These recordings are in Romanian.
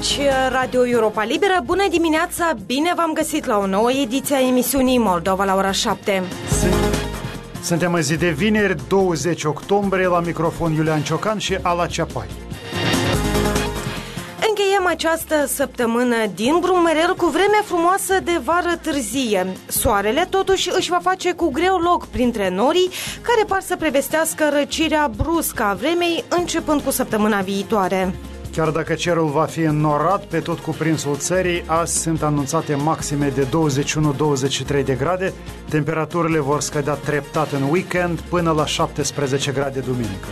Aici Radio Europa Liberă. Bună dimineața, bine v-am găsit la o nouă ediție a emisiunii Moldova la ora 7. Suntem în zi de vineri, 20 octombrie, la microfon Iulian Ciocan și Ala Ceapai. Încheiem această săptămână din Brumerel cu vreme frumoasă de vară târzie. Soarele totuși își va face cu greu loc printre norii care par să prevestească răcirea bruscă a vremei începând cu săptămâna viitoare. Chiar dacă cerul va fi înnorat pe tot cuprinsul țării, azi sunt anunțate maxime de 21-23 de grade, temperaturile vor scădea treptat în weekend până la 17 grade duminică.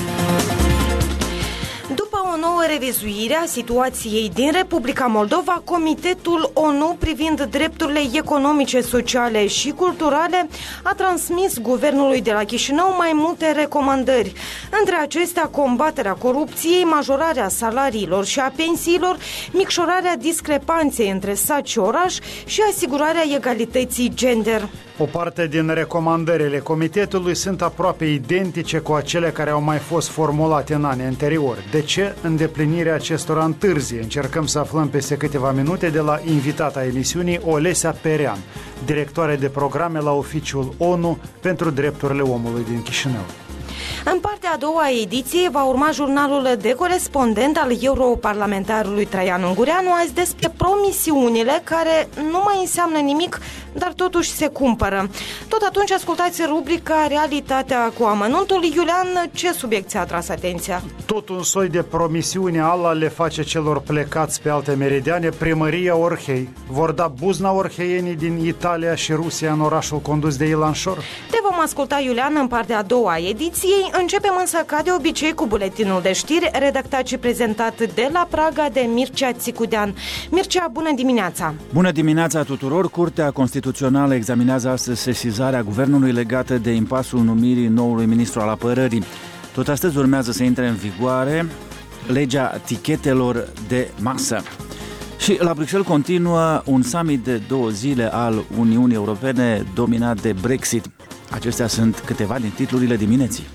O nouă revizuire a situației din Republica Moldova, Comitetul ONU privind drepturile economice, sociale și culturale a transmis guvernului de la Chișinău mai multe recomandări. Între acestea, combaterea corupției, majorarea salariilor și a pensiilor, micșorarea discrepanței între sat și oraș și asigurarea egalității gender. O parte din recomandările comitetului sunt aproape identice cu acele care au mai fost formulate în anii anteriori. De ce îndeplinirea acestora întârzie? Încercăm să aflăm peste câteva minute de la invitata emisiunii, Olesea Perean, directoare de programe la Oficiul ONU pentru Drepturile Omului din Chișinău. În partea a doua a ediției va urma jurnalul de corespondent al europarlamentarului Traian Ungureanu, azi despre promisiunile care nu mai înseamnă nimic, dar totuși se cumpără. Tot atunci ascultați rubrica Realitatea cu amănuntul. Iulian, ce subiect ți-a atras atenția? Tot un soi de promisiune ala le face celor plecați pe alte meridiane Primăria Orhei. Vor da buzna orheienii din Italia și Rusia în orașul condus de Ilan Șor? Te vom asculta, Iulian, în partea a doua a ediției. Începem însă ca de obicei cu buletinul de știri, redactat și prezentat de la Praga de Mircea Țicudean. Mircea, bună dimineața! Bună dimineața tuturor! Curtea Constituțională examinează astăzi sesizarea Guvernului legată de impasul numirii noului ministru al apărării. Tot astăzi urmează să intre în vigoare legea tichetelor de masă. Și la Bruxelles continuă un summit de 2 zile al Uniunii Europene dominat de Brexit. Acestea sunt câteva din titlurile dimineții.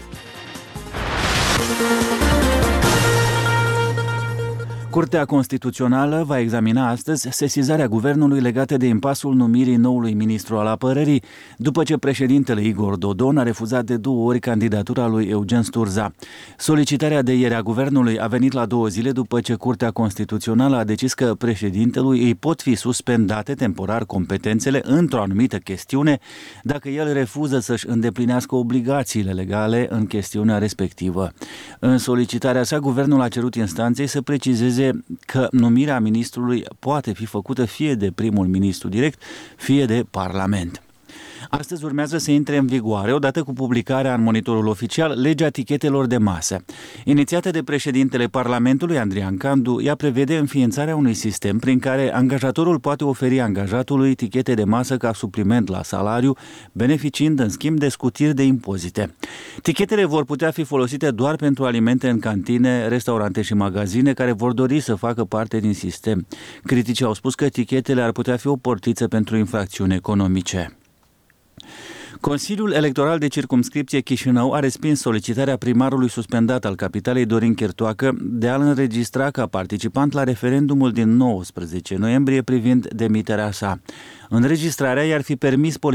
Curtea Constituțională va examina astăzi sesizarea Guvernului legată de impasul numirii noului ministru al apărării, după ce președintele Igor Dodon a refuzat de 2 ori candidatura lui Eugen Sturza. Solicitarea de ieri a Guvernului a venit la 2 zile după ce Curtea Constituțională a decis că președintelui îi pot fi suspendate temporar competențele într-o anumită chestiune dacă el refuză să-și îndeplinească obligațiile legale în chestiunea respectivă. În solicitarea sa, Guvernul a cerut instanței să precizeze că numirea ministrului poate fi făcută fie de primul ministru direct, fie de Parlament. Astăzi urmează să intre în vigoare, odată cu publicarea în monitorul oficial, legea tichetelor de masă. Inițiată de președintele Parlamentului, Andrian Candu, ea prevede înființarea unui sistem prin care angajatorul poate oferi angajatului tichete de masă ca supliment la salariu, beneficiind în schimb de scutiri de impozite. Tichetele vor putea fi folosite doar pentru alimente în cantine, restaurante și magazine care vor dori să facă parte din sistem. Criticii au spus că tichetele ar putea fi o portiță pentru infracțiuni economice. Consiliul Electoral de Circumscripție Chișinău a respins solicitarea primarului suspendat al capitalei Dorin Chertoacă de a-l înregistra ca participant la referendumul din 19 noiembrie privind demiterea sa. Înregistrarea i-ar fi permis